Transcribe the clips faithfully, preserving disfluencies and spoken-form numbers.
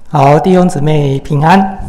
好，弟兄姊妹平安。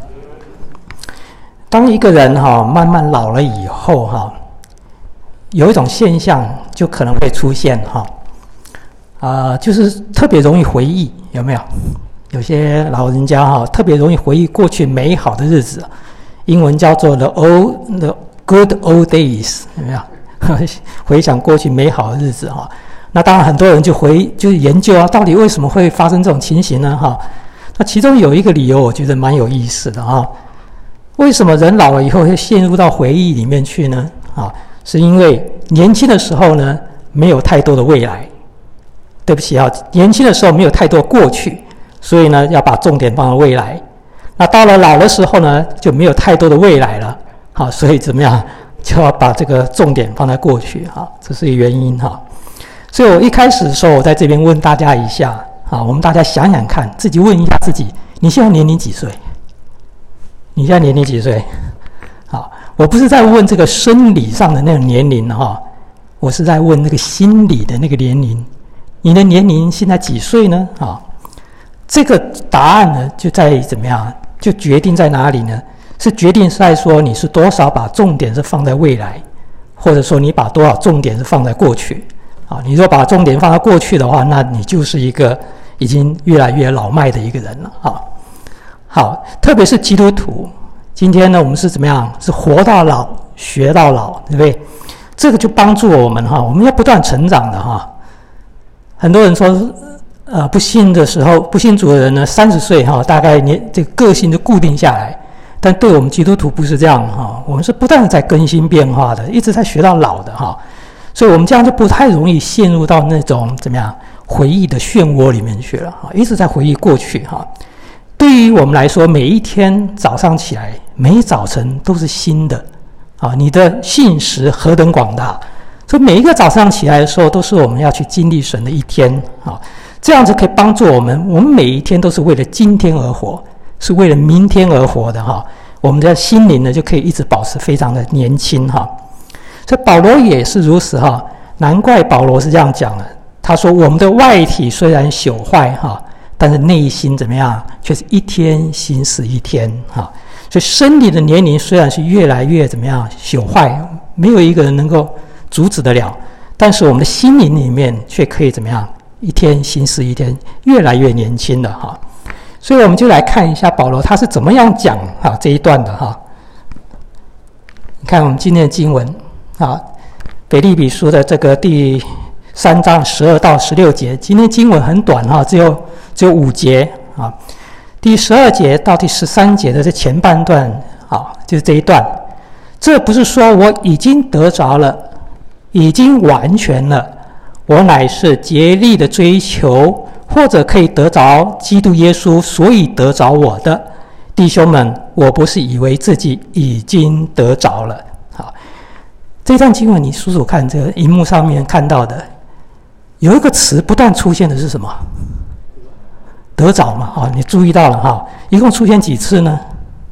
当一个人哈慢慢老了以后哈，有一种现象就可能会出现哈，啊、呃，就是特别容易回忆，有没有？有些老人家哈特别容易回忆过去美好的日子，英文叫做 the old the good old days， 有没有？回想过去美好的日子哈，那当然很多人就回就研究啊，到底为什么会发生这种情形呢？哈。那其中有一个理由，我觉得蛮有意思的哈。为什么人老了以后会陷入到回忆里面去呢？啊，是因为年轻的时候呢，没有太多的未来。对不起啊，年轻的时候没有太多过去，所以呢，要把重点放在未来。那到了老的时候呢，就没有太多的未来了。好，所以怎么样，就要把这个重点放在过去。哈，这是一个原因哈。所以我一开始的时候，我在这边问大家一下。啊，我们大家想想看，自己问一下自己，你现在年龄几岁？你现在年龄几岁？好，我不是在问这个生理上的那种年龄哈，我是在问那个心理的那个年龄。你的年龄现在几岁呢？啊，这个答案呢，就在怎么样？就决定在哪里呢？是决定在说你是多少把重点是放在未来，或者说你把多少重点是放在过去。啊，你若把重点放在过去的话，那你就是一个已经越来越老迈的一个人了啊。好，特别是基督徒，今天呢，我们是怎么样？是活到老，学到老，对不对？这个就帮助我们哈，我们要不断成长的哈。很多人说，呃，不信的时候，不信主的人呢，三十岁哈，大概年这个个性就固定下来。但对我们基督徒不是这样哈，我们是不断的在更新变化的，一直在学到老的哈。所以我们这样就不太容易陷入到那种怎么样回忆的漩涡里面去了哈，一直在回忆过去哈。对于我们来说，每一天早上起来，每一早晨都是新的啊！你的信实何等广大，所以每一个早上起来的时候，都是我们要去经历神的一天啊！这样子可以帮助我们，我们每一天都是为了今天而活，是为了明天而活的哈。我们的心灵呢，就可以一直保持非常的年轻哈。所以保罗也是如此哈，难怪保罗是这样讲的。他说：“我们的外体虽然朽坏哈，但是内心怎么样，却是一天新似一天哈。所以身体的年龄虽然是越来越怎么样朽坏，没有一个人能够阻止得了，但是我们的心灵里面却可以怎么样，一天新似一天，越来越年轻的哈。所以我们就来看一下保罗他是怎么样讲哈这一段的哈。你看我们今天的经文。啊，腓立比书的这个第三章十二到十六节，今天经文很短哈，只有只有五节啊。第十二节到第十三节的这前半段啊，就是这一段。这不是说我已经得着了，已经完全了，我乃是竭力的追求，或者可以得着基督耶稣，所以得着我的弟兄们，我不是以为自己已经得着了。好。这段经文你数数看，这个荧幕上面看到的有一个词不断出现的是什么？得着嘛，啊，你注意到了哈？一共出现几次呢？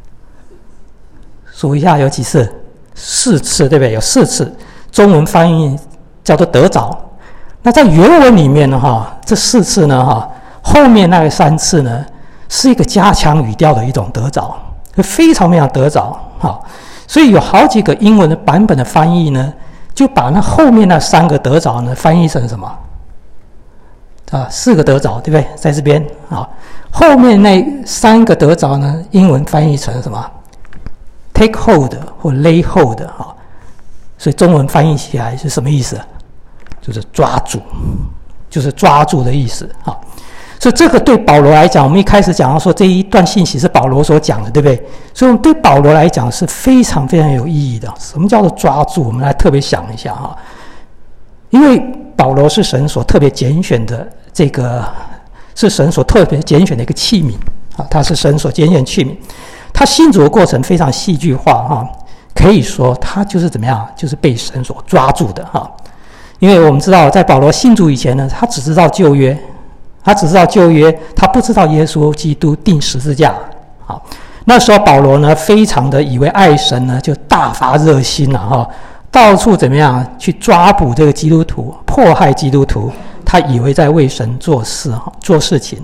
数一下有几次？四次，对不对？有四次。中文翻译叫做得着。那在原文里面呢，哈，这四次呢，哈，后面那个三次呢，是一个加强语调的一种得着，非常非常得着，哈。所以有好几个英文的版本的翻译呢，就把那后面那三个得着呢翻译成什么？啊，四个得着，对不对？在这边啊，后面那三个得着呢，英文翻译成什么 ？take hold 或 lay hold 啊，所以中文翻译起来是什么意思？就是抓住，就是抓住的意思啊。所以这个对保罗来讲，我们一开始讲到说这一段信息是保罗所讲的，对不对？所以对保罗来讲是非常非常有意义的。什么叫做抓住？我们来特别想一下哈，因为保罗是神所特别拣选的，这个是神所特别拣选的一个器皿啊，他是神所拣选器皿。他信主的过程非常戏剧化哈，可以说他就是怎么样，就是被神所抓住的哈。因为我们知道，在保罗信主以前呢，他只知道旧约。他只知道旧约，他不知道耶稣基督钉十字架。好，那时候保罗呢，非常的以为爱神呢，就大发热心了哈，到处怎么样去抓捕这个基督徒，迫害基督徒。他以为在为神做事哈，做事情，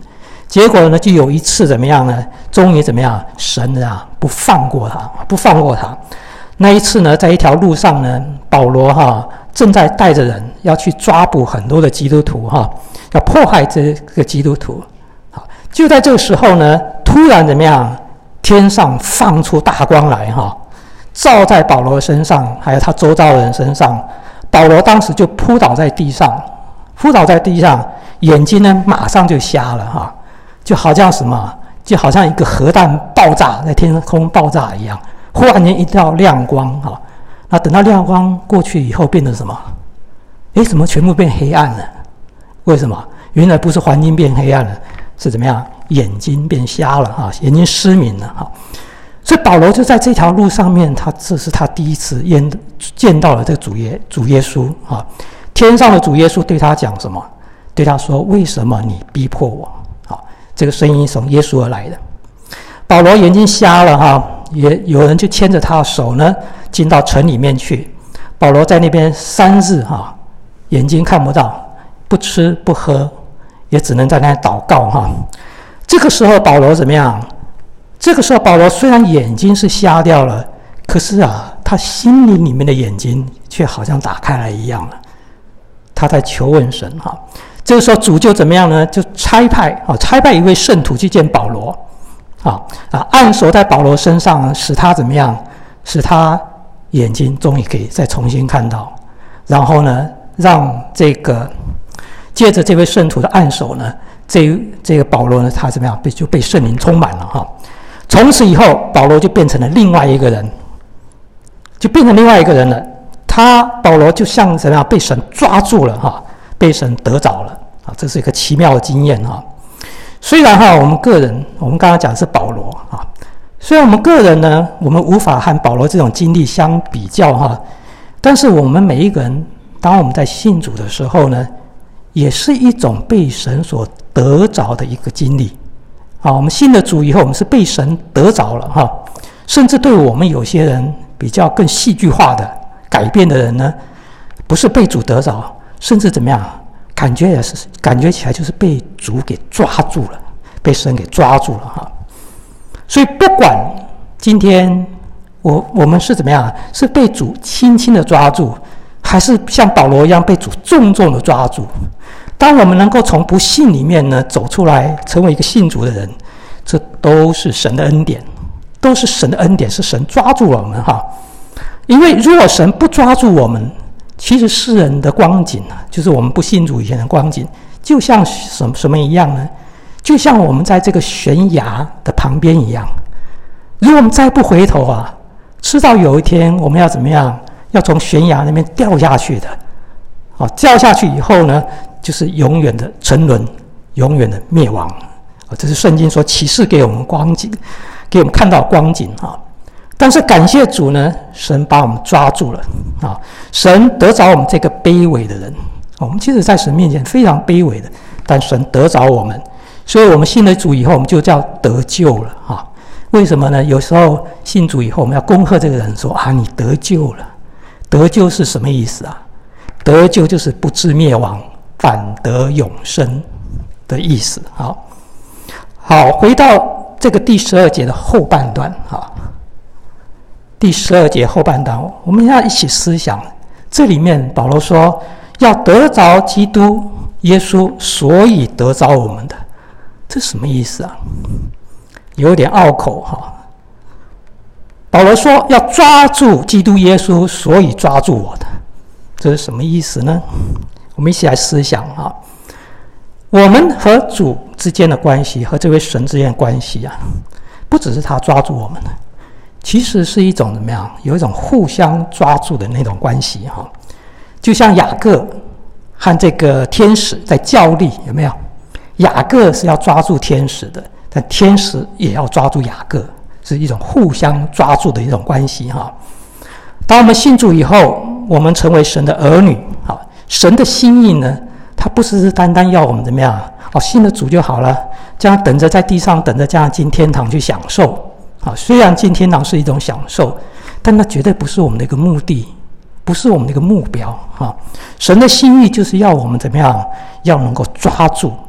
结果呢，就有一次怎么样呢？终于怎么样？神啊不放过他，不放过他。那一次呢，在一条路上呢，保罗哈正在带着人要去抓捕很多的基督徒哈，要迫害这个基督徒。好，就在这个时候呢，突然怎么样？天上放出大光来哈，照在保罗身上，还有他周遭的人身上。保罗当时就扑倒在地上，扑倒在地上，眼睛呢马上就瞎了哈，就好像什么，就好像一个核弹爆炸在天空爆炸一样，忽然间一道亮光哈，那等到亮光过去以后，变成什么？诶，怎么全部变黑暗了？为什么？原来不是环境变黑暗了，是怎么样？眼睛变瞎了哈，眼睛失明了哈。所以保罗就在这条路上面，他这是他第一次见见到了这个主耶主耶稣啊。天上的主耶稣对他讲什么？对他说：“为什么你逼迫我？”啊，这个声音从耶稣而来的。保罗眼睛瞎了哈，也有人就牵着他的手呢，进到城里面去。保罗在那边三日哈，眼睛看不到，不吃不喝，也只能在那里祷告哈。这个时候保罗怎么样？这个时候保罗虽然眼睛是瞎掉了，可是啊，他心灵里面的眼睛却好像打开来一样了。他在求问神哈。这个时候主就怎么样呢？就差派啊，差派一位圣徒去见保罗啊啊，按手在保罗身上，使他怎么样？使他眼睛终于可以再重新看到。然后呢，让这个借着这位圣徒的按手呢，这这个保罗呢，他怎么样？被就被圣灵充满了哈。从此以后，保罗就变成了另外一个人，就变成另外一个人了。他保罗就像怎么样？被神抓住了哈，被神得着了啊！这是一个奇妙的经验哈。虽然哈，我们个人，我们刚刚讲的是保罗啊，虽然我们个人呢，我们无法和保罗这种经历相比较哈，但是我们每一个人，当我们在信主的时候呢，也是一种被神所得着的一个经历。啊，我们信了主以后，我们是被神得着了哈。甚至对我们有些人比较更戏剧化的改变的人呢，不是被主得着，甚至怎么样，感觉也是感觉起来就是被主给抓住了，被神给抓住了哈。所以不管今天我我们是怎么样，是被主轻轻的抓住，还是像保罗一样被主重重的抓住。当我们能够从不信里面呢走出来，成为一个信主的人，这都是神的恩典，都是神的恩典，是神抓住了我们哈。因为如果神不抓住我们，其实世人的光景啊，就是我们不信主以前的光景，就像什么什么一样呢？就像我们在这个悬崖的旁边一样。如果我们再不回头啊，迟早有一天我们要怎么样？要从悬崖那边掉下去的。好，掉下去以后呢，就是永远的沉沦，永远的灭亡。这是圣经所启示给我们光景，给我们看到光景啊。但是感谢主呢，神把我们抓住了啊！神得着我们这个卑微的人，我们其实在神面前非常卑微的，但神得着我们，所以我们信了主以后，我们就叫得救了啊！为什么呢？有时候信主以后，我们要恭贺这个人说啊，你得救了。得救是什么意思啊？得救就是不致灭亡，反得永生的意思。好，好，回到这个第十二节的后半段啊。第十二节后半段，我们要一起思想，这里面保罗说要得着基督耶稣，所以得着我们的，这什么意思啊？有点拗口哈。保罗说要抓住基督耶稣，所以抓住我的，这是什么意思呢？我们一起来思想啊。我们和主之间的关系，和这位神之间的关系啊，不只是他抓住我们的，其实是一种怎么样？有一种互相抓住的那种关系哈。就像雅各和这个天使在较力，有没有？雅各是要抓住天使的，但天使也要抓住雅各，是一种互相抓住的一种关系哈。当我们信主以后，我们成为神的儿女，好，神的心意呢，他不是单单要我们怎么样？哦，信了主就好了，这样等着在地上等着这样进天堂去享受。啊，虽然进天堂是一种享受，但那绝对不是我们的一个目的，不是我们的一个目标啊！神的心意就是要我们怎么样？要能够抓住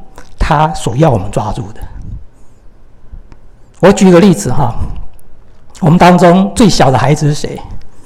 他所要我们抓住的。我举个例子哈，我们当中最小的孩子是谁？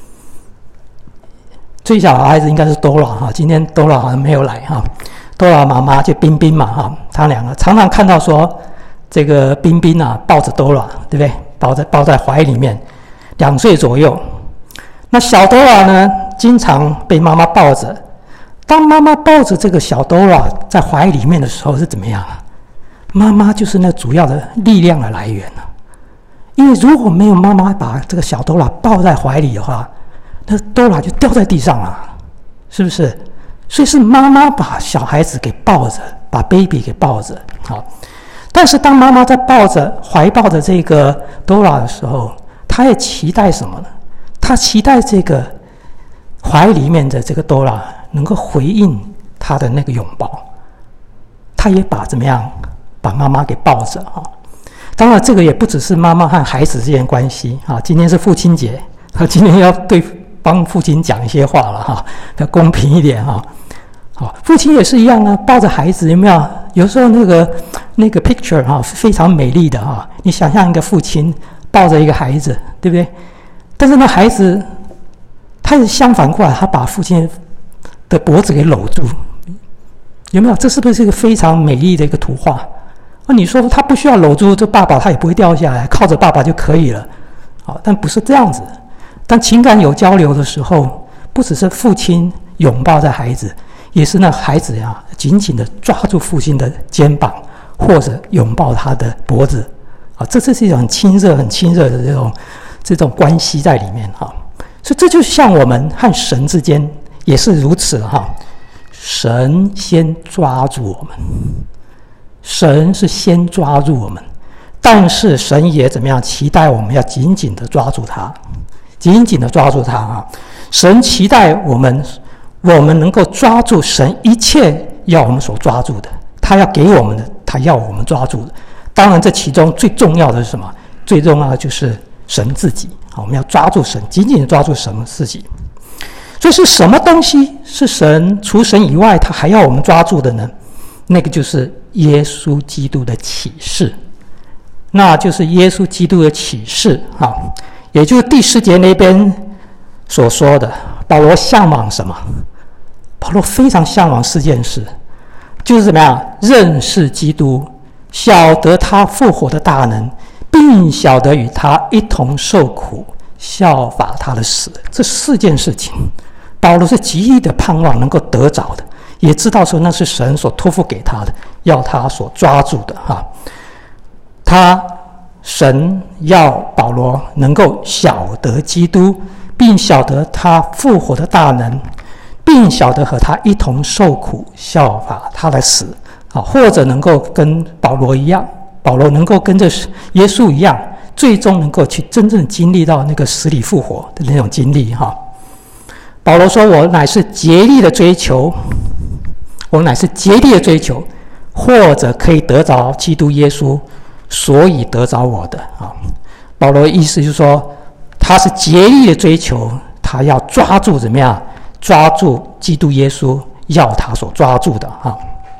最小的孩子应该是 Dora 哈，今天 Dora 好像没有来哈。Dora 妈妈就冰冰嘛哈，他两个常常看到说，这个冰冰啊抱着 Dora， 对不对？抱在抱在怀里面，两岁左右。那小 Dora 呢，经常被妈妈抱着。当妈妈抱着这个小 Dora 在怀里面的时候是怎么样啊？妈妈就是那主要的力量的来源啊。因为如果没有妈妈把这个小 Dora 抱在怀里的话，那 Dora 就掉在地上了，是不是？所以是妈妈把小孩子给抱着，把 baby 给抱着。好，但是当妈妈在抱着怀抱着这个 Dora 的时候，她也期待什么呢？她期待这个怀里面的这个 Dora 能够回应她的那个拥抱。她也把怎么样？把妈妈给抱着哈。当然，这个也不只是妈妈和孩子之间关系啊。今天是父亲节，他今天要对帮父亲讲一些话了哈，要公平一点哈。好，父亲也是一样啊，抱着孩子有没有？有时候那个那个 picture 哈是非常美丽的哈。你想象一个父亲抱着一个孩子，对不对？但是那孩子他是相反过来，他把父亲的脖子给搂住，有没有？这是不是一个非常美丽的一个图画？那你说他不需要搂住这爸爸，他也不会掉下来，靠着爸爸就可以了。好，但不是这样子。当情感有交流的时候，不只是父亲拥抱着孩子，也是那孩子呀、啊，紧紧的抓住父亲的肩膀，或者拥抱他的脖子。啊，这这是一种很亲热、很亲热的这种这种关系在里面哈。所以这就像我们和神之间也是如此哈。神先抓住我们。神是先抓住我们，但是神也怎么样？期待我们要紧紧的抓住他，紧紧的抓住他啊！神期待我们，我们能够抓住神一切要我们所抓住的，他要给我们的，他要我们抓住的。当然，这其中最重要的是什么？最重要的就是神自己啊！我们要抓住神，紧紧的抓住神自己。所以是什么东西是神除神以外，他还要我们抓住的呢？那个就是耶稣基督的启示，那就是耶稣基督的启示啊，也就是第十节那边所说的，保罗向往什么？保罗非常向往四件事，就是怎么样？认识基督，晓得他复活的大能，并晓得与他一同受苦，效法他的死。这四件事情，保罗是极力的盼望能够得着的。也知道说那是神所托付给他的，要他所抓住的哈。他神要保罗能够晓得基督，并晓得他复活的大能，并晓得和他一同受苦，效法他的死啊，或者能够跟保罗一样，保罗能够跟着耶稣一样，最终能够去真正经历到那个死里复活的那种经历哈。保罗说：“我乃是竭力的追求。”我乃是竭力的追求，或者可以得着基督耶稣，所以得着我的啊。保罗的意思就是说，他是竭力的追求，他要抓住怎么样？抓住基督耶稣，要他所抓住的啊。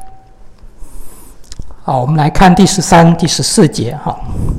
好，我们来看第十三、第十四节哈。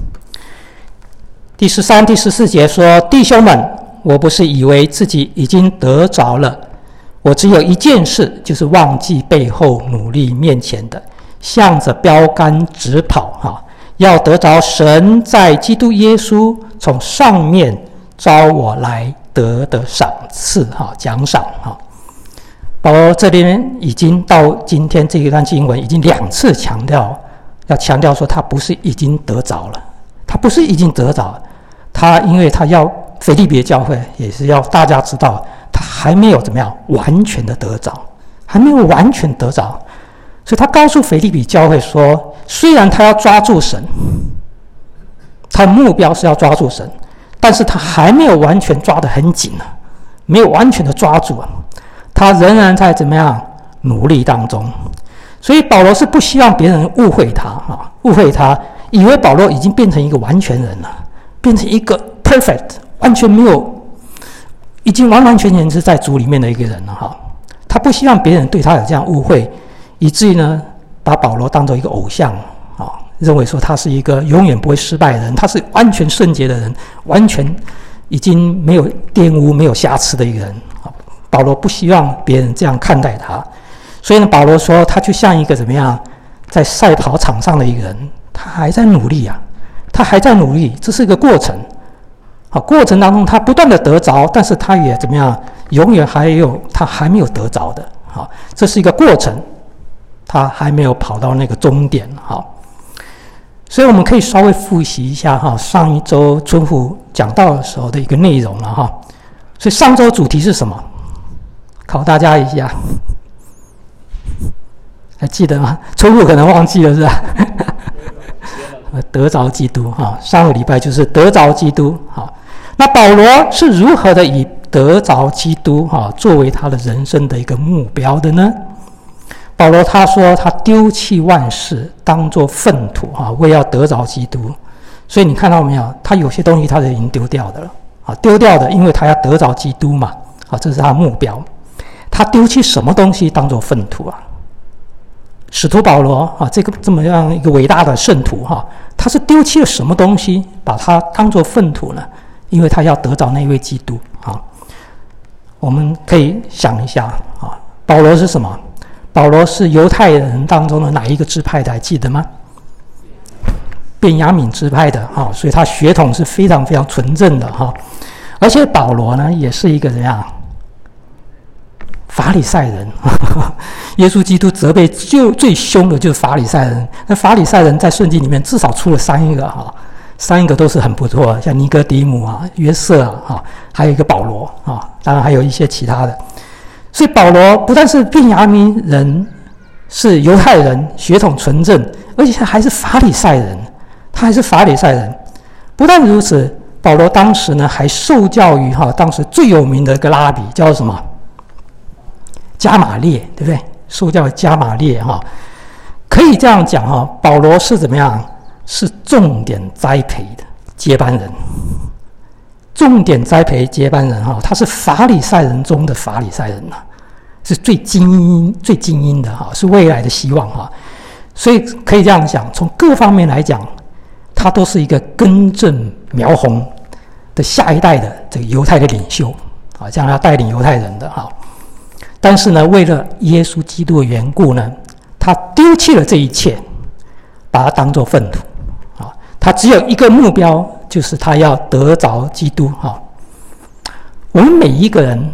第十三、第十四节说：“弟兄们，我不是以为自己已经得着了。我只有一件事，就是忘记背后，努力面前的，向着标杆直跑哈，要得着神在基督耶稣从上面招我来得的赏赐哈，奖赏哈。”保罗这边已经到今天这一段经文已经两次强调，要强调说他不是已经得着了，他不是已经得着了，他因为他要腓立比的教会也是要大家知道。他还没有怎么样完全的得着，还没有完全得着，所以他告诉腓立比教会说，虽然他要抓住神，他的目标是要抓住神，但是他还没有完全抓得很紧啊，没有完全的抓住啊，他仍然在怎么样努力当中。所以保罗是不希望别人误会他啊，误会他，以为保罗已经变成一个完全人了，变成一个 perfect， 完全没有。已经完完全全是在主里面的一个人了哈，他不希望别人对他有这样误会，以至于呢， 把保罗当作一个偶像啊，认为说他是一个永远不会失败的人，他是完全圣洁的人，完全已经没有玷污、没有瑕疵的一个人。保罗不希望别人这样看待他，所以呢，保罗说他就像一个怎么样，在赛跑场上的一个人，他还在努力啊，他还在努力，这是一个过程。好，过程当中他不断的得着，但是他也怎么样，永远还有他还没有得着的。好，这是一个过程，他还没有跑到那个终点。好，所以我们可以稍微复习一下哈，上一周春虎讲到的时候的一个内容了哈。所以上周主题是什么？考大家一下，还记得吗？春虎可能忘记了是吧？得着基督哈，上个礼拜就是得着基督。好，那保罗是如何的以得着基督哈作为他的人生的一个目标的呢？保罗他说他丢弃万事，当作粪土哈，为要得着基督。所以你看到没有？他有些东西他是已经丢掉的了啊，丢掉的，因为他要得着基督嘛。啊，这是他的目标。他丢弃什么东西当作粪土啊？使徒保罗啊，这个这么样一个伟大的圣徒哈，他是丢弃了什么东西，把它当作粪土呢？因为他要得着那位基督啊。我们可以想一下啊，保罗是什么？保罗是犹太人当中的哪一个支派的？还记得吗？便雅悯支派的哈，所以他血统是非常非常纯正的哈。而且保罗呢，也是一个怎样？法利赛人，耶稣基督责备就最凶的就是法利赛人。那法利赛人在圣经里面至少出了三个哈，三个都是很不错的，像尼哥底母啊、约瑟啊，还有一个保罗啊，当然还有一些其他的。所以保罗不但是便雅悯人，是犹太人，血统纯正，而且还是法利赛人，他还是法利赛人。不但如此，保罗当时呢还受教于哈当时最有名的一个拉比，叫什么？加玛列，对不对？受教加玛列哈，可以这样讲哈，保罗是怎么样？是重点栽培的接班人，重点栽培接班人哈，他是法利赛人中的法利赛人呐，是最精英、最精英的哈，是未来的希望哈。所以可以这样讲，从各方面来讲，他都是一个根正苗红的下一代的这个犹太的领袖啊，将来要带领犹太人的哈。但是呢，为了耶稣基督的缘故呢，他丢弃了这一切，把它当作粪土啊！他只有一个目标，就是他要得着基督啊！我们每一个人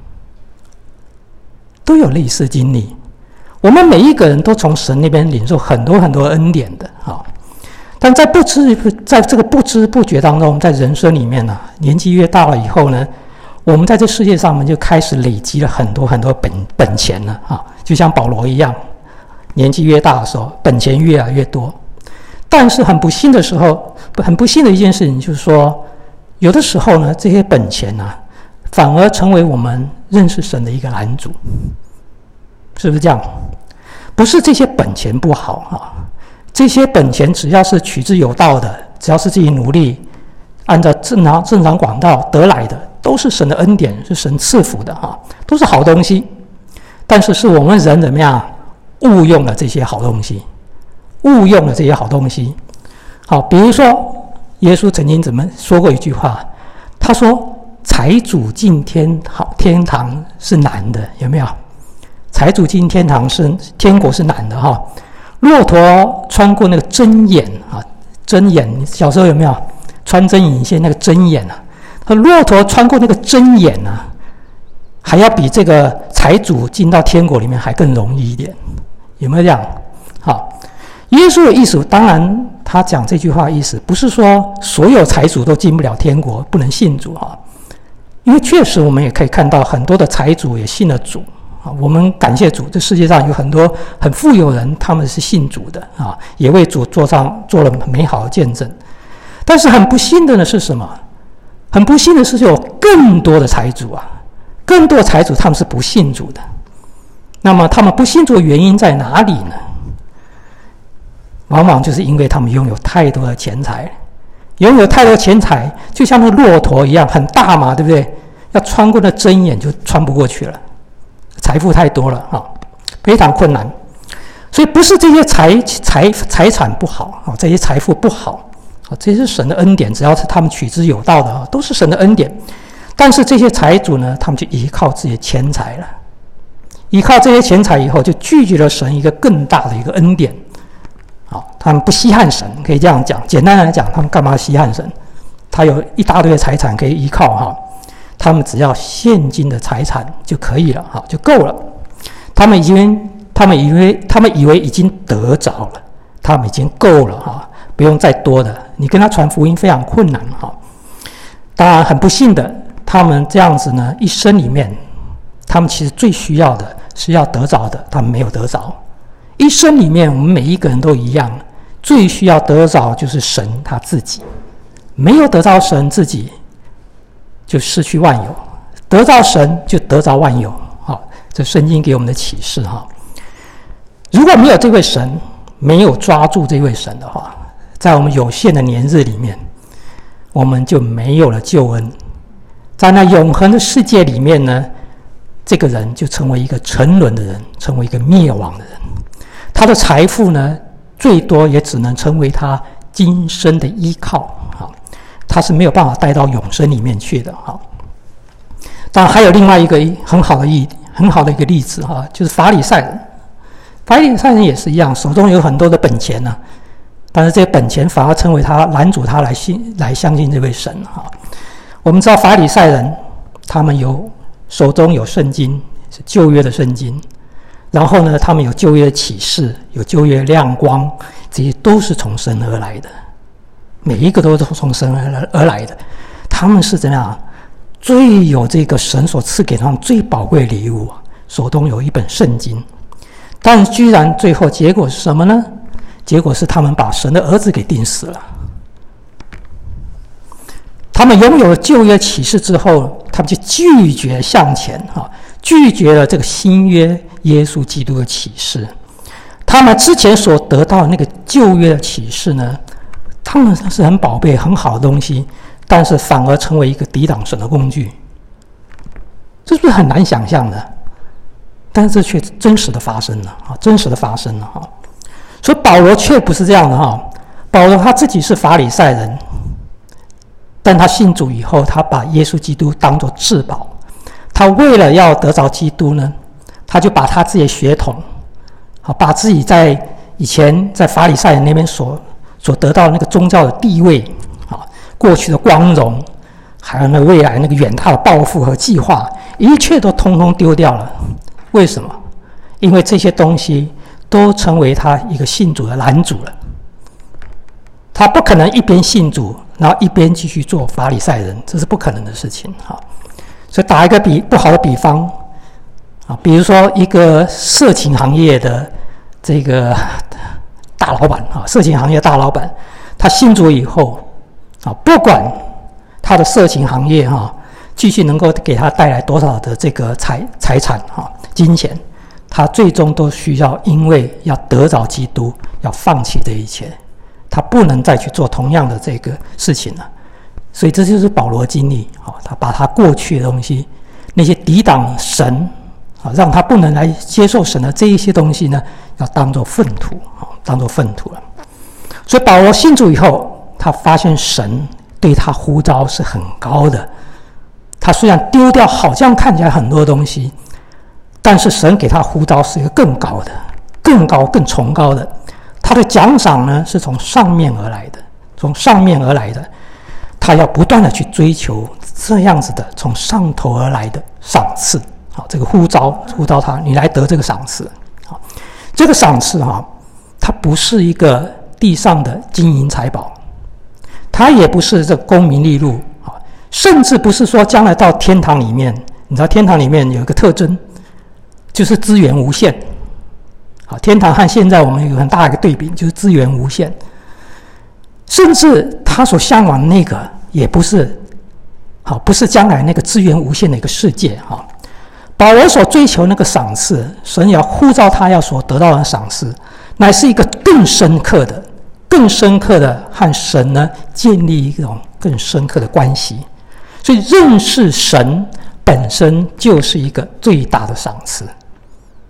都有类似经历，我们每一个人都从神那边领受很多很多恩典的啊！但在不知在这个不知不觉当中，在人生里面呢、啊，年纪越大了以后呢，我们在这世界上，我们就开始累积了很多很多本本钱了啊，就像保罗一样，年纪越大的时候，本钱越来越多。但是很不幸的时候，很不幸的一件事情就是说，有的时候呢，这些本钱呢、啊，反而成为我们认识神的一个拦阻，是不是这样？不是这些本钱不好啊，这些本钱只要是取之有道的，只要是自己努力，按照正常正常管道得来的。都是神的恩典，是神赐福的哈，都是好东西。但是是我们人怎么样误用了这些好东西，误用了这些好东西。好，比如说耶稣曾经怎么说过一句话，他说：“财主进天好天堂是难的，有没有？财主进天堂是天国是难的哈。骆驼穿过那个针眼啊，针眼小时候有没有穿针引线那个针眼啊？”和骆驼穿过那个针眼啊，还要比这个财主进到天国里面还更容易一点，有没有这样？好，耶稣的意思，当然他讲这句话的意思，不是说所有财主都进不了天国，不能信主哈。因为确实我们也可以看到很多的财主也信了主啊。我们感谢主，这世界上有很多很富有人，他们是信主的啊，也为主做上做了美好的见证。但是很不幸的呢是什么？很不幸的是，有更多的财主啊，更多的财主他们是不信主的。那么他们不信主的原因在哪里呢？往往就是因为他们拥有太多的钱财，拥有太多钱财，就像那骆驼一样，很大嘛，对不对？要穿过那针眼就穿不过去了，财富太多了啊，非常困难。 所以不是这些财财财产不好啊，这些财富不好啊，这是神的恩典，只要是他们取之有道的啊，都是神的恩典。但是这些财主呢，他们就依靠自己的钱财了，依靠这些钱财以后，就拒绝了神一个更大的一个恩典。好，他们不稀罕神，可以这样讲。简单来讲，他们干嘛稀罕神？他有一大堆的财产可以依靠哈，他们只要现金的财产就可以了哈，就够了。他们已经，他们以为，他们以为已经得着了，他们已经够了哈，不用再多的。你跟他传福音非常困难哈。当然，很不幸的，他们这样子呢，一生里面，他们其实最需要的是要得着的，他们没有得着。一生里面，我们每一个人都一样，最需要得着就是神他自己。没有得着神自己，就失去万有；得着神，就得着万有。好，这圣经给我们的启示哈。如果没有这位神，没有抓住这位神的话，在我们有限的年日里面，我们就没有了救恩。在那永恒的世界里面呢，这个人就成为一个沉沦的人，成为一个灭亡的人。他的财富呢，最多也只能成为他今生的依靠，他是没有办法带到永生里面去的。当然还有另外一个很好的一很好的一个例子，就是法利赛人。法利赛人也是一样，手中有很多的本钱呢，但是这些本钱反而成为他拦阻他来信来相信这位神。我们知道法利赛人，他们有手中有圣经，是旧约的圣经。然后呢，他们有旧约的启示，有旧约的亮光，这些都是从神而来的，每一个都是从神而来的。他们是怎样？最有这个神所赐给他们最宝贵的礼物，手中有一本圣经。但居然最后结果是什么呢？结果是他们把神的儿子给钉死了。他们拥有了旧约启示之后，他们就拒绝向前啊，拒绝了这个新约耶稣基督的启示。他们之前所得到的那个旧约的启示呢，他们是很宝贝很好的东西，但是反而成为一个抵挡神的工具。这是不是很难想象的？但是这却真实的发生了啊，真实的发生了哈。所以保罗却不是这样的哈。保罗他自己是法利赛人，但他信主以后，他把耶稣基督当作至宝。他为了要得着基督呢，他就把他自己的血统，好，把自己在以前在法利赛人那边所所得到的那个宗教的地位，啊，过去的光荣，还有那未来那个远大的抱负和计划，一切都通通丢掉了。为什么？因为这些东西都成为他一个信主的拦阻了。他不可能一边信主，然后一边继续做法利赛人，这是不可能的事情哈。所以打一个比不好的比方啊，比如说一个色情行业的这个大老板啊，色情行业大老板，他信主以后啊，不管他的色情行业哈，继续能够给他带来多少的这个财财产哈、金钱，他最终都需要因为要得着基督，要放弃这一切。他不能再去做同样的这个事情了，所以这就是保罗经历啊，他把他过去的东西，那些抵挡神啊，让他不能来接受神的这一些东西呢，要当作粪土啊，当作粪土了。所以保罗信主以后，他发现神对他呼召是很高的。他虽然丢掉好像看起来很多东西，但是神给他呼召是一个更高的、更高、更崇高的。他的奖赏呢，是从上面而来的，从上面而来的，他要不断的去追求这样子的从上头而来的赏赐。好，这个呼召呼召他，你来得这个赏赐。好，这个赏赐哈，它不是一个地上的金银财宝，它也不是这个功名利禄，甚至不是说将来到天堂里面，你知道天堂里面有一个特征，就是资源无限。好，天堂和现在我们有很大的一个对比，就是资源无限。甚至他所向往的那个，也不是好，不是将来那个资源无限的一个世界哈。保罗所追求那个赏赐，神要呼召他要所得到的赏赐，乃是一个更深刻的、更深刻的和神呢建立一种更深刻的关系。所以认识神本身就是一个最大的赏赐。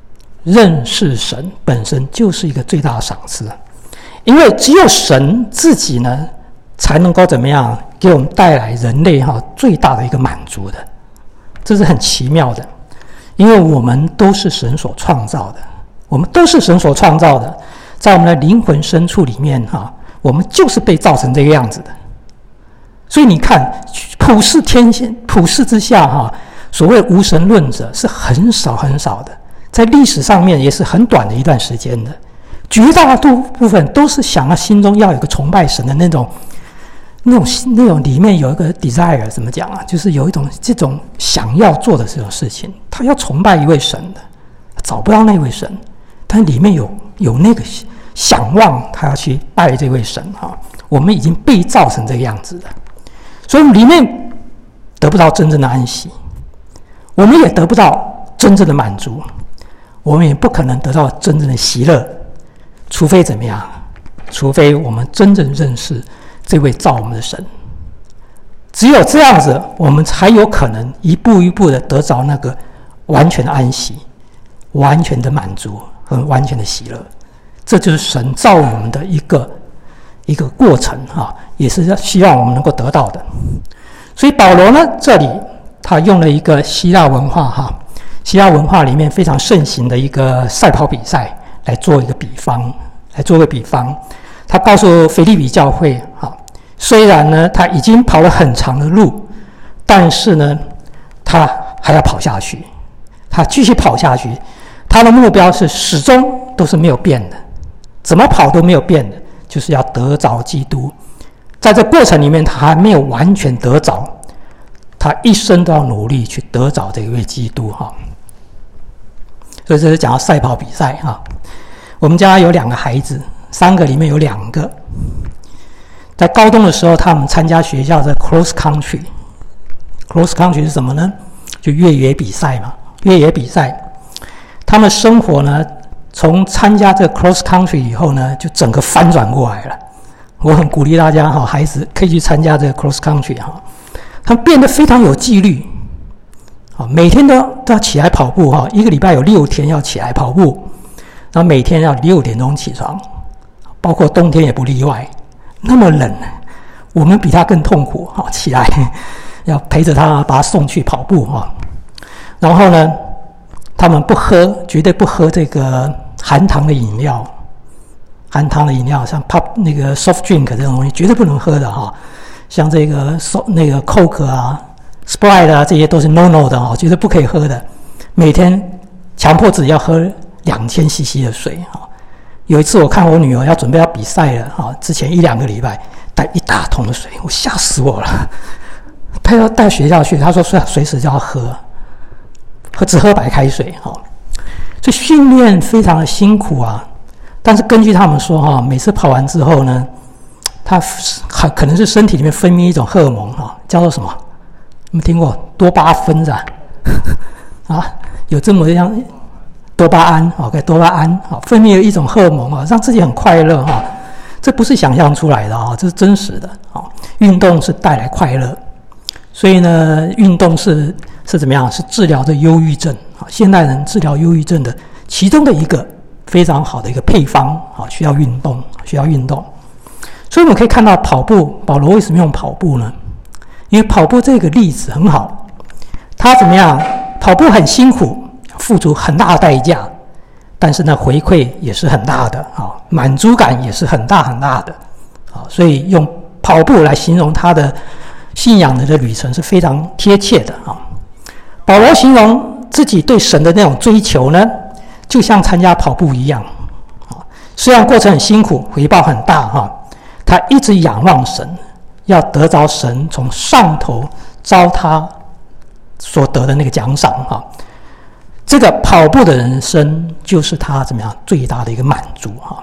认识神本身就是一个最大的赏赐，因为只有神自己呢，才能够怎么样给我们带来人类哈最大的一个满足的，这是很奇妙的。因为我们都是神所创造的，我们都是神所创造的，在我们的灵魂深处里面哈，我们就是被造成这个样子的。所以你看，普世天下普世之下哈，所谓无神论者是很少很少的，在历史上面也是很短的一段时间的，绝大多部分都是想要心中要有一个崇拜神的那种。那种那种里面有一个 desire， 怎么讲啊？就是有一种这种想要做的这种事情，他要崇拜一位神的，找不到那位神，但里面有有那个想望，他要去拜这位神哈。我们已经被造成这个样子了，所以里面得不到真正的安息，我们也得不到真正的满足，我们也不可能得到真正的喜乐，除非怎么样？除非我们真正认识这位造我们的神，只有这样子，我们才有可能一步一步的得着那个完全的安息、完全的满足和完全的喜乐。这就是神造我们的一个一个过程啊，也是希望我们能够得到的。所以保罗呢，这里他用了一个希腊文化哈，希腊文化里面非常盛行的一个赛跑比赛来做一个比方，来做个比方。他告诉腓立比教会啊，虽然呢他已经跑了很长的路，但是呢他还要跑下去，他继续跑下去，他的目标是始终都是没有变的，怎么跑都没有变的，就是要得着基督。在这过程里面他还没有完全得着，他一生都要努力去得着这一位基督哈。所以这是讲到赛跑比赛哈。我们家有两个孩子，三个里面有两个，在高中的时候，他们参加学校的 cross country。cross country 是什么呢？就越野比赛嘛。越野比赛，他们生活呢，从参加这个 cross country 以后呢，就整个翻转过来了。我很鼓励大家哈，孩子可以去参加这个 cross country 哈。他们变得非常有纪律，啊，每天都都要起来跑步哈，一个礼拜有六天要起来跑步，然后每天要六点钟起床。包括冬天也不例外，那么冷，我们比他更痛苦哈！起来要陪着他，把他送去跑步哈。然后呢，他们不喝，绝对不喝这个含糖的饮料，含糖的饮料像 pop 那个 soft drink 这种东西绝对不能喝的哈。像这个 so 那个 Coke 啊、Sprite 啊，这些都是 no no 的哈，绝对不可以喝的。每天强迫自己要喝两千 C C 的水哈。有一次我看我女儿要准备要比赛了哈，之前一两个礼拜带一大桶的水，我吓死我了。她要带学校去，她说随时就要喝，喝只喝白开水哈。所以训练非常的辛苦啊。但是根据他们说哈，每次跑完之后呢，她可能是身体里面分泌一种荷尔蒙哈，叫做什么？你们听过多巴胺是吧？啊，有这么样。多巴胺 ，OK， 多巴胺，好，分泌了一种荷尔蒙啊，让自己很快乐哈。这不是想象出来的啊，这是真实的啊。运动是带来快乐，所以呢，运动是是怎么样？是治疗这忧郁症啊。现代人治疗忧郁症的其中的一个非常好的一个配方啊，需要运动，需要运动。所以我们可以看到跑步，保罗为什么用跑步呢？因为跑步这个例子很好，他怎么样？跑步很辛苦。付出很大的代价，但是呢，回馈也是很大的啊，满足感也是很大很大的啊，所以用跑步来形容他的信仰的旅程是非常贴切的啊。保罗形容自己对神的那种追求呢，就像参加跑步一样啊，虽然过程很辛苦，回报很大哈，他一直仰望神，要得着神从上头招他所得的那个奖赏哈。这个跑步的人生就是他怎么样最大的一个满足哈。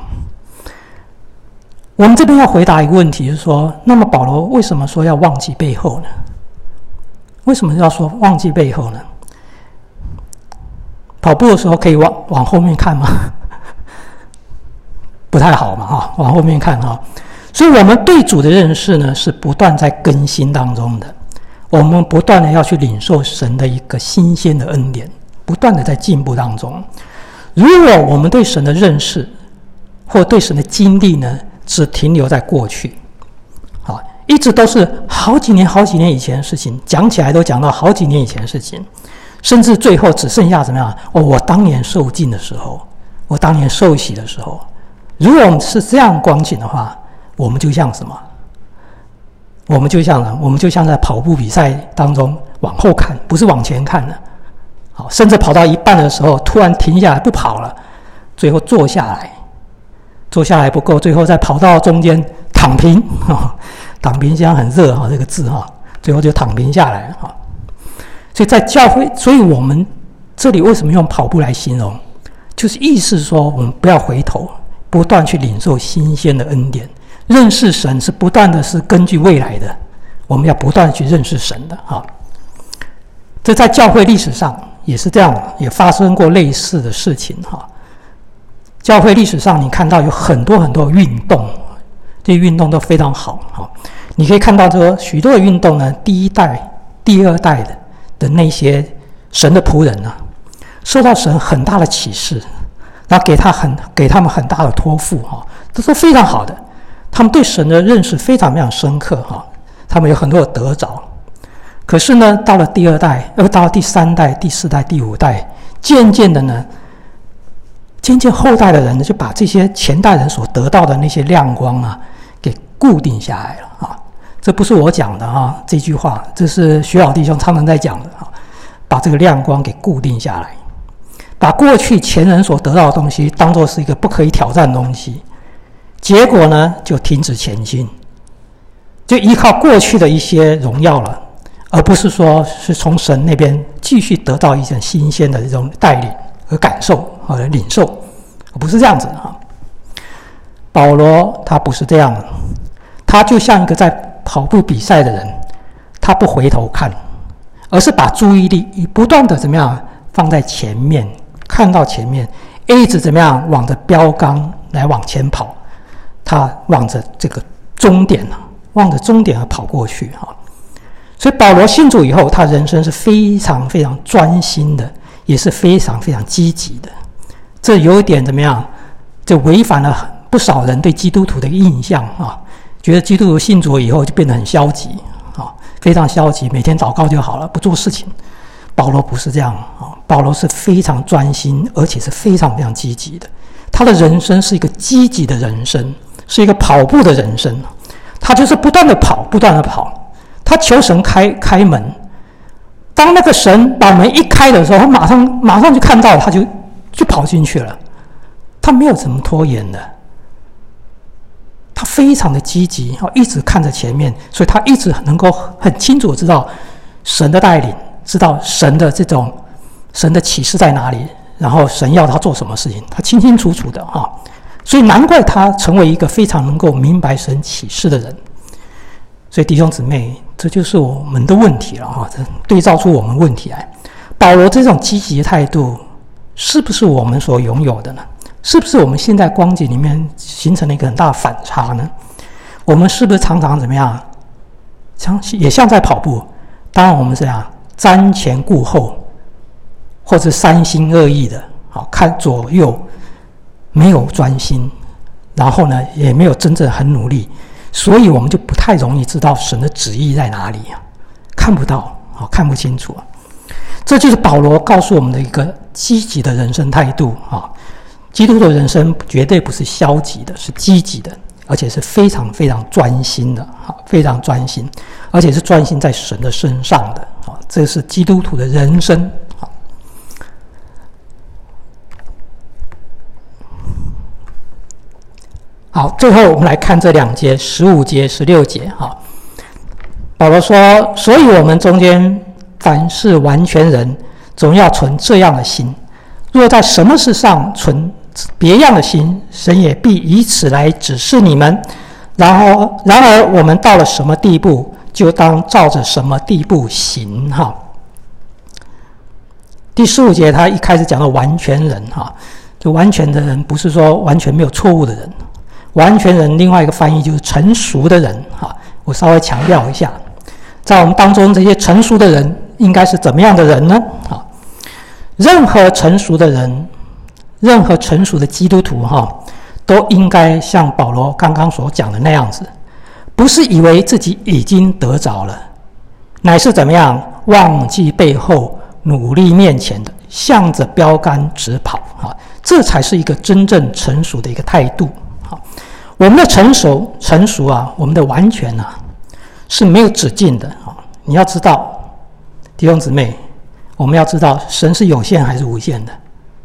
我们这边要回答一个问题，就是说，那么保罗为什么说要忘记背后呢？为什么要说忘记背后呢？跑步的时候可以往往后面看吗？不太好嘛哈，往后面看哈。所以我们对主的认识呢，是不断在更新当中的。我们不断的要去领受神的一个新鲜的恩典。不断的在进步当中， 如果我们对神的认识或对神的经历呢，只停留在过去，好，一直都是好几年、好几年以前的事情，讲起来都讲到好几年以前的事情，甚至最后只剩下怎么样？哦，我当年受尽的时候，我当年受洗的时候，如果我们是这样光景的话，我们就像什么？我们就像我们就像在跑步比赛当中往后看，不是往前看的。好，甚至跑到一半的时候，突然停下来不跑了，最后坐下来，坐下来不够，最后再跑到中间躺平。哦、躺平现在很热哈、哦，这个字哈、哦，最后就躺平下来了哈、哦。所以在教会，所以我们这里为什么用跑步来形容？就是意思说，我们不要回头，不断去领受新鲜的恩典。认识神是不断的，是根据未来的，我们要不断去认识神的哈。这在教会历史上也是这样，也发生过类似的事情哈。教会历史上，你看到有很多很多运动，这些运动都非常好哈。你可以看到说，许多的运动呢，第一代、第二代的的那些神的仆人呢、啊，受到神很大的启示，然后给他很给他们很大的托付哈，这是非常好的。他们对神的认识非常非常深刻哈，他们有很多的得着。可是呢，到了第二代，又到了第三代、第四代、第五代，渐渐的呢，渐渐后代的人呢，就把这些前代人所得到的那些亮光啊，给固定下来了啊。这不是我讲的啊，这句话，这是徐老弟兄常常在讲的啊，把这个亮光给固定下来，把过去前人所得到的东西当作是一个不可以挑战的东西。结果呢，就停止前进，就依靠过去的一些荣耀了，而不是说是从神那边继续得到一种新鲜的这种带领和感受和领受，不是这样子哈。保罗他不是这样的，他就像一个在跑步比赛的人，他不回头看，而是把注意力不断的怎么样放在前面，看到前面，一直怎么样往着标杆来往前跑。他望着这个终点啊，望着终点而跑过去哈。所以保罗信主以后，他人生是非常非常专心的，也是非常非常积极的。这有一点怎么样？就违反了不少人对基督徒的印象啊，觉得基督徒信主以后就变得很消极啊，非常消极，每天祷告就好了，不做事情。保罗不是这样啊，保罗是非常专心，而且是非常非常积极的。他的人生是一个积极的人生。是一个跑步的人生，他就是不断的跑，不断的跑。他求神开开门，当那个神把门一开的时候，他马上马上就看到，他就就跑进去了。他没有怎么拖延的，他非常的积极，一直看着前面，所以他一直能够很清楚知道神的带领，知道神的这种神的启示在哪里，然后神要他做什么事情，他清清楚楚的哈。所以难怪他成为一个非常能够明白神启示的人。所以弟兄姊妹，这就是我们的问题了哈，这对照出我们问题来。保罗这种积极的态度，是不是我们所拥有的呢？是不是我们现在光景里面形成了一个很大的反差呢？我们是不是常常怎么样，像也像在跑步？当然我们是这样瞻前顾后，或者三心二意的，好看左右。没有专心，然后呢，也没有真正很努力，所以我们就不太容易知道神的旨意在哪里啊，看不到，看不清楚啊。这就是保罗告诉我们的一个积极的人生态度啊。基督徒的人生绝对不是消极的，是积极的，而且是非常非常专心的啊，非常专心，而且是专心在神的身上的啊。这是基督徒的人生。好，最后我们来看这两节，十五节、十六节。哈，保罗说：“所以我们中间凡是完全人，总要存这样的心；若在什么事上存别样的心，神也必以此来指示你们。然后，然而我们到了什么地步，就当照着什么地步行。”哈。第十五节他一开始讲到完全人，哈，就完全的人不是说完全没有错误的人。完全人另外一个翻译就是成熟的人哈，我稍微强调一下，在我们当中这些成熟的人应该是怎么样的人呢？哈，任何成熟的人， 任何成熟的基督徒哈，都应该像保罗刚刚所讲的那样子，不是以为自己已经得着了，乃是怎么样忘记背后，努力面前的，向着标杆直跑啊！这才是一个真正成熟的一个态度啊！我们的成熟成熟啊，我们的完全啊，是没有止境的啊！你要知道，弟兄姊妹，我们要知道，神是有限还是无限的？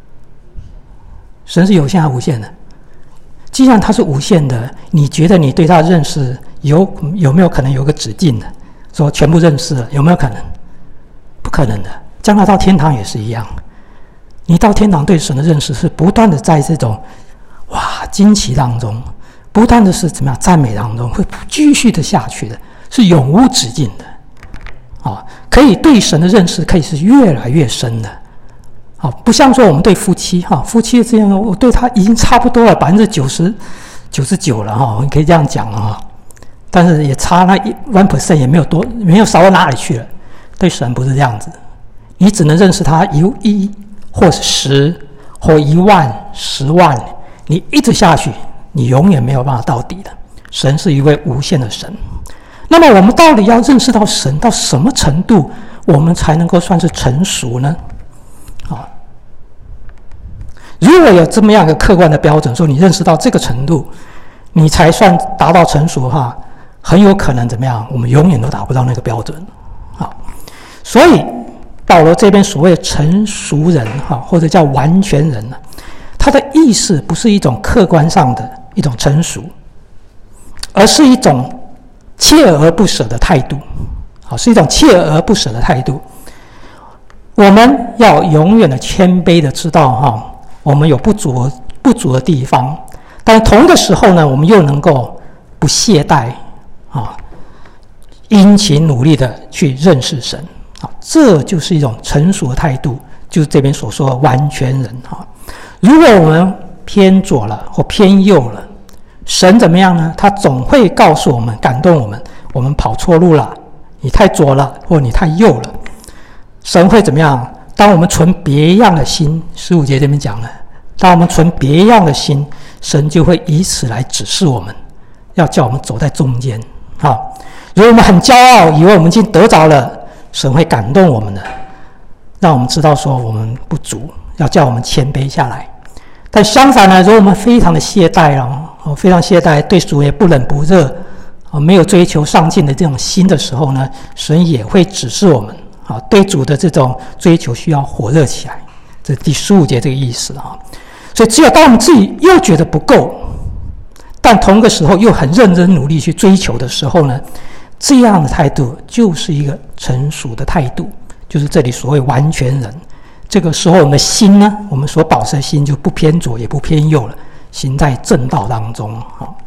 神是有限还是无限的？既然他是无限的，你觉得你对他认识有有没有可能有个止境的？说全部认识了，有没有可能？不可能的。将来到天堂也是一样，你到天堂对神的认识是不断的在这种哇惊奇当中，不断的是怎么样赞美当中，会继续的下去的，是永无止境的。啊，可以对神的认识可以是越来越深的。啊，不像说我们对夫妻哈，夫妻这样，我对他已经差不多了，百分之九十九十九了哈，你可以这样讲啊。但是也差那一 one percent 也没有多，没有少到哪里去了。对神不是这样子。你只能认识他由一或是十或一万十万，你一直下去，你永远没有办法到底的。神是一位无限的神。那么我们到底要认识到神到什么程度，我们才能够算是成熟呢？啊，如果有这么样一个客观的标准，说你认识到这个程度，你才算达到成熟的话，很有可能怎么样？我们永远都达不到那个标准。啊，所以保罗这边所谓成熟人哈，或者叫完全人呢，他的意思不是一种客观上的一种成熟，而是一种锲而不舍的态度，好，是一种锲而不舍的态度。我们要永远的谦卑的知道哈，我们有不足不足的地方，但同一个时候呢，我们又能够不懈怠啊，殷勤努力的去认识神。这就是一种成熟的态度，就是这边所说的完全人哈。如果我们偏左了或偏右了，神怎么样呢？他总会告诉我们，感动我们，我们跑错路了，你太左了，或你太右了。神会怎么样？当我们存别样的心，十五节这边讲了，当我们存别样的心，神就会以此来指示我们，要叫我们走在中间啊。如果我们很骄傲，以为我们已经得着了，神会感动我们的，让我们知道说我们不足，要叫我们谦卑下来。但相反呢，如果我们非常的懈怠了，非常懈怠，对主也不冷不热，没有追求上进的这种心的时候呢，神也会指示我们，对主的这种追求需要火热起来。这是第十五节这个意思啊。所以只有当我们自己又觉得不够，但同个时候又很认真努力去追求的时候呢，这样的态度就是一个成熟的态度，就是这里所谓完全人。这个时候我们的心呢，我们所保持的心就不偏左也不偏右了，行在正道当中。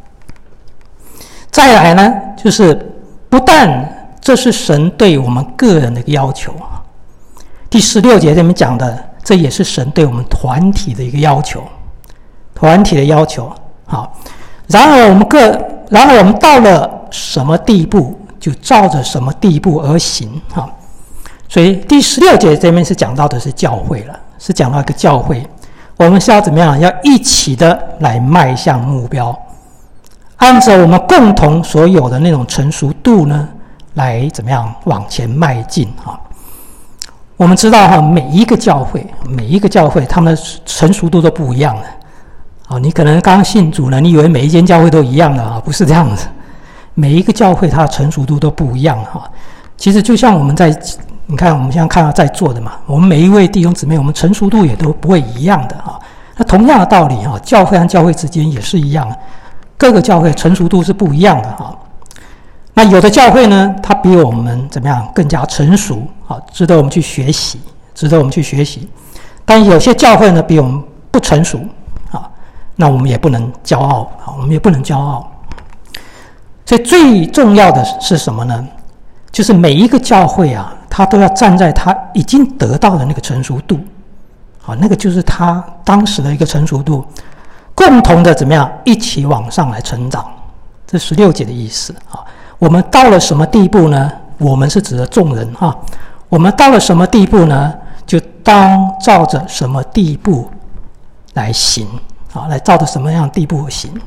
再来呢，就是不但这是神对我们个人的一个要求，第十六节这边讲的，这也是神对我们团体的一个要求，团体的要求。好，然而我们各，然而我们到了什么地步，就照着什么地步而行。哈，所以第十六节这边是讲到的是教会了，是讲到一个教会，我们是要怎么样？要一起的来迈向目标，按照我们共同所有的那种成熟度呢，来怎么样往前迈进哈。我们知道哈，每一个教会，每一个教会，他们的成熟度都不一样的。啊，你可能刚信主呢，你以为每一间教会都一样的啊，不是这样子。每一个教会它的成熟度都不一样哈。其实就像我们在，你看我们现在看到在座的嘛，我们每一位弟兄姊妹，我们成熟度也都不会一样的哈。那同样的道理哈，教会和教会之间也是一样，各个教会成熟度是不一样的哈。那有的教会呢，它比我们怎么样更加成熟啊，值得我们去学习，值得我们去学习。但有些教会呢，比我们不成熟啊，那我们也不能骄傲啊，我们也不能骄傲。所以最重要的是什么呢？就是每一个教会啊，它都要站在它已经得到的那个成熟度，啊，那个就是它当时的一个成熟度，共同的怎么样一起往上来成长。这十六节的意思啊。我们到了什么地步呢？我们是指的众人哈。我们到了什么地步呢？就当照着什么地步来行，啊，来照着什么样的地步而行。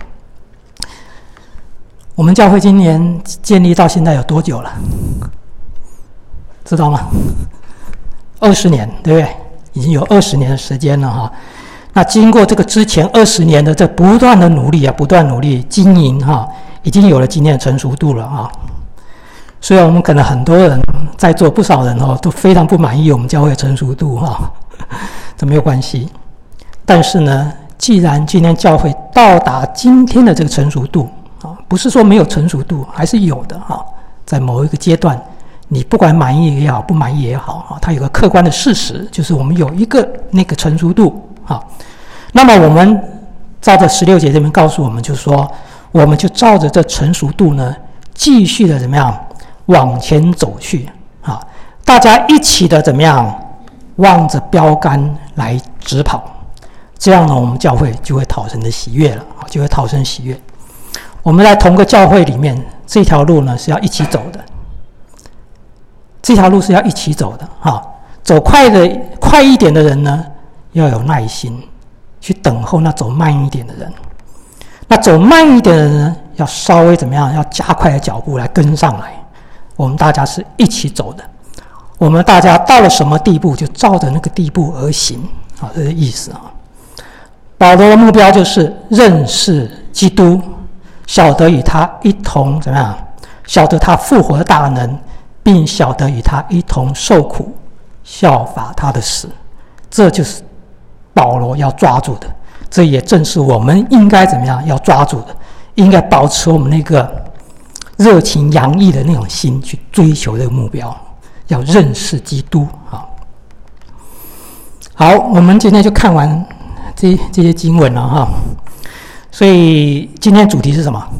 我们教会今年建立到现在有多久了？知道吗？二十年，对不对？已经有二十年的时间了哈。那经过这个之前二十年的这不断的努力啊，不断努力经营哈，已经有了今天的成熟度了啊。虽然我们可能很多人在座不少人哦都非常不满意我们教会的成熟度哈，这没有关系。但是呢，既然今天教会到达今天的这个成熟度啊，不是说没有成熟度，还是有的哈。在某一个阶段，你不管满意也好，不满意也好啊，它有个客观的事实，就是我们有一个那个成熟度啊。那么我们照着十六节这边告诉我们，就是说，我们就照着这成熟度呢，继续的怎么样往前走去啊？大家一起的怎么样望着标杆来直跑，这样呢，我们教会就会讨神的喜悦了啊，就会讨神喜悦。我们在同个教会里面，这条路呢是要一起走的，这条路是要一起走的哈。走快的快一点的人呢，要有耐心去等候那走慢一点的人。那走慢一点的人呢，要稍微怎么样？要加快的脚步来跟上来。我们大家是一起走的。我们大家到了什么地步，就照着那个地步而行啊，这个意思啊。保罗的目标就是认识基督，晓得与他一同怎么样？晓得他复活的大能，并晓得与他一同受苦，效法他的死。这就是保罗要抓住的，这也正是我们应该怎么样要抓住的，应该保持我们那个热情洋溢的那种心去追求这个目标，要认识基督啊。好，我们今天就看完这这些经文了哈。所以今天主题是什么？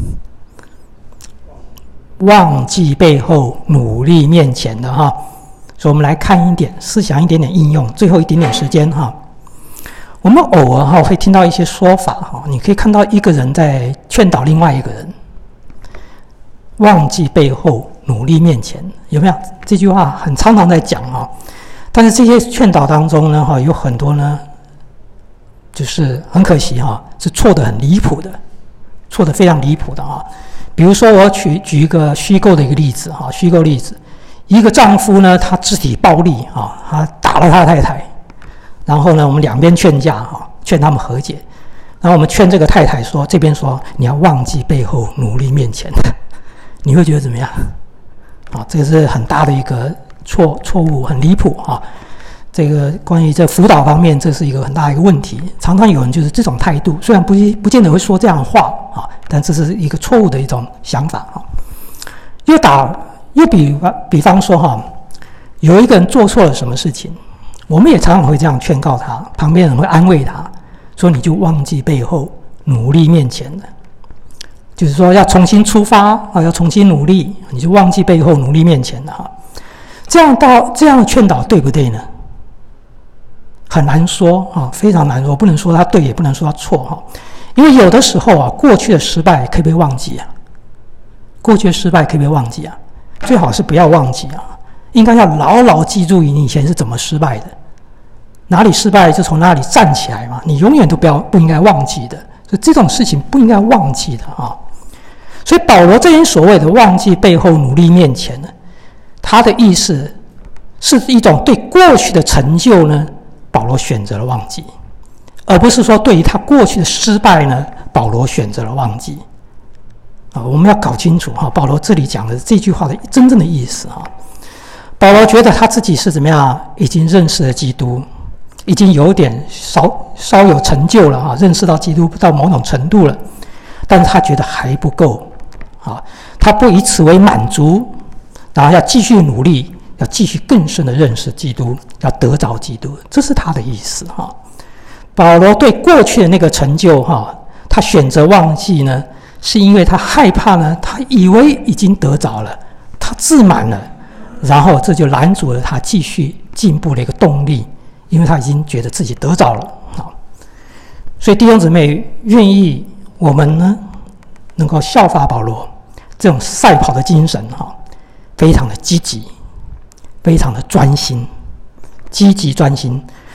忘记背后，努力面前的哈。所以我们来看一点，思想一点点应用，最后一点点时间哈。我们偶尔哈会听到一些说法哈，你可以看到一个人在劝导另外一个人，忘记背后，努力面前，有没有？这句话很常常在讲哈，但是这些劝导当中呢哈，有很多呢，就是很可惜哈，是错得很离谱的，错得非常离谱的啊。比如说，我举举一个虚构的一个例子哈，虚构例子，一个丈夫呢，他肢体暴力啊，他打了他的太太。然后呢，我们两边劝架哈，劝他们和解。然后我们劝这个太太说，这边说你要忘记背后，努力面前。你会觉得怎么样？啊，这个是很大的一个错错误，很离谱啊。这个关于这辅导方面，这是一个很大的一个问题。常常有人就是这种态度，虽然不不见得会说这样的话啊，但这是一个错误的一种想法啊。又打又比比方说哈，有一个人做错了什么事情。我们也常常会这样劝告他，旁边人会安慰他，说你就忘记背后，努力面前的，就是说要重新出发啊，要重新努力，你就忘记背后，努力面前的哈。这样到这样的劝导对不对呢？很难说啊，非常难说，不能说他对，也不能说他错哈。因为有的时候啊，过去的失败可以被忘记啊，过去的失败可以被忘记啊，最好是不要忘记啊，应该要牢牢记住你以前是怎么失败的。哪里失败就从哪里站起来嘛，你永远都不要不应该忘记的，所以这种事情不应该忘记的啊。所以保罗这边所谓的忘记背后，努力面前呢，他的意思是一种对过去的成就呢，保罗选择了忘记，而不是说对于他过去的失败呢，保罗选择了忘记啊。我们要搞清楚哈，保罗这里讲的这句话的真正的意思哈。保罗觉得他自己是怎么样，已经认识了基督。已经有点稍稍有成就了啊，认识到基督到某种程度了，但是他觉得还不够啊，他不以此为满足，然后要继续努力，要继续更深的认识基督，要得着基督，这是他的意思哈。保罗对过去的那个成就哈，他选择忘记呢，是因为他害怕呢，他以为已经得着了，他自满了，然后这就拦阻了他继续进步的一个动力。因为他已经觉得自己得着了啊，所以弟兄姊妹愿意我们呢能够效法保罗这种赛跑的精神哈，非常的积极，非常的专心，积极专心，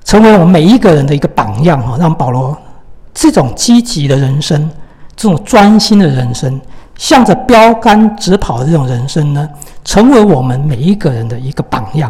成为我们每一个人的一个榜样哈，让保罗这种积极的人生，这种专心的人生，向着标杆直跑的这种人生呢，成为我们每一个人的一个榜样。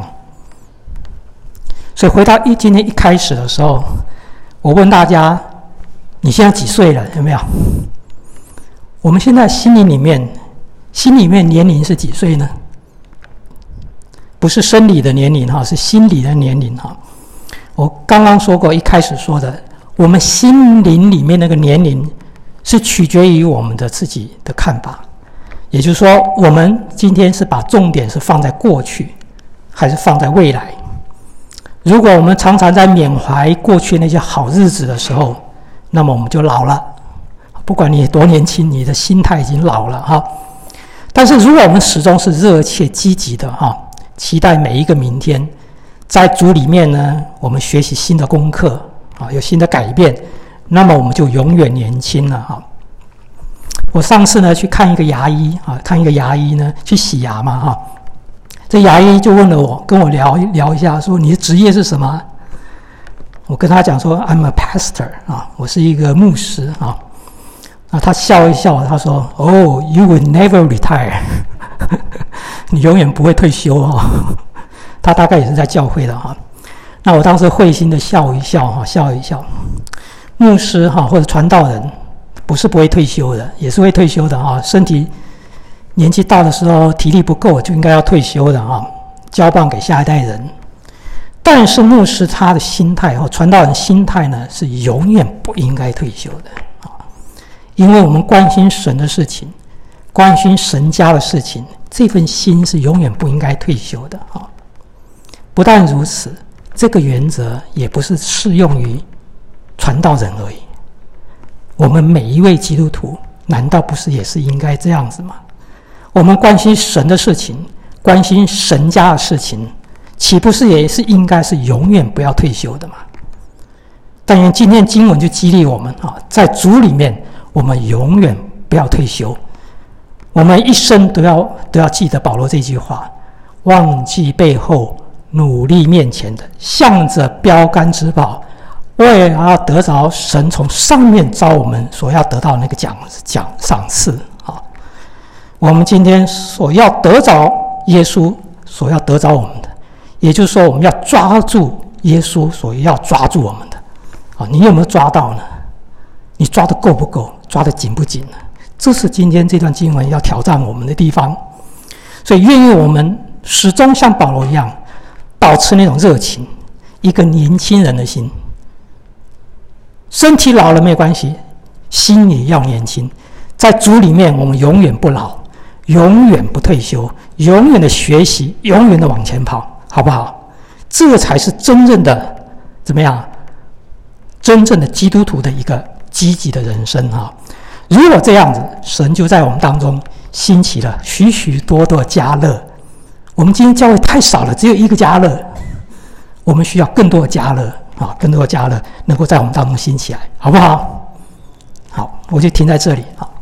所以回到一今天一开始的时候，我问大家，你现在几岁了？有没有？我们现在心灵里面，心里面年龄是几岁呢？不是生理的年龄哈，是心理的年龄哈。我刚刚说过，一开始说的，我们心灵里面那个年龄是取决于我们的自己的看法，也就是说，我们今天是把重点是放在过去，还是放在未来？如果我们常常在缅怀过去那些好日子的时候，那么我们就老了。不管你多年轻，你的心态已经老了哈。但是如果我们始终是热切积极的哈，期待每一个明天，在主里面呢，我们学习新的功课啊，有新的改变，那么我们就永远年轻了哈。我上次呢去看一个牙医啊，看一个牙医呢去洗牙嘛哈。这牙医就问了我，跟我聊聊一下，说你的职业是什么？我跟他讲说 ，I'm a pastor 啊，我是一个牧师啊。啊，他笑一笑，他说 ，Oh, you will never retire 你永远不会退休哦。他大概也是在教会的哈。那我当时会心的笑一笑哈，笑一笑。牧师哈或者传道人不是不会退休的，也是会退休的哈，身体。年纪大的时候，体力不够就应该要退休的啊，交棒给下一代人。但是牧师他的心态和传道人心态呢，是永远不应该退休的啊，因为我们关心神的事情，关心神家的事情，这份心是永远不应该退休的啊。不但如此，这个原则也不是适用于传道人而已。我们每一位基督徒，难道不是也是应该这样子吗？我们关心神的事情，关心神家的事情，岂不是也是应该是永远不要退休的吗？但愿今天经文就激励我们啊，在主里面，我们永远不要退休。我们一生都要都要记得保罗这句话：忘记背后，努力面前的，向着标杆直跑，为了要得着神从上面召我们所要得到那个奖奖赏赐啊。我们今天所要得着耶稣所要得着我们的，也就是说我们要抓住耶稣所要抓住我们的啊，你有没有抓到呢？你抓得够不够？抓得紧不紧呢？这是今天这段经文要挑战我们的地方。所以愿意我们始终像保罗一样，保持那种热情，一个年轻人的心。身体老了没关系，心里要年轻。在主里面，我们永远不老，永远不退休，永远的学习，永远的往前跑，好不好？这才是真正的怎么样？真正的基督徒的一个积极的人生啊！如果这样子，神就在我们当中兴起了许许多多家乐。我们今天教会太少了，只有一个家乐，我们需要更多的家乐啊，更多的家乐能够在我们当中兴起来，好不好？好，我就停在这里啊。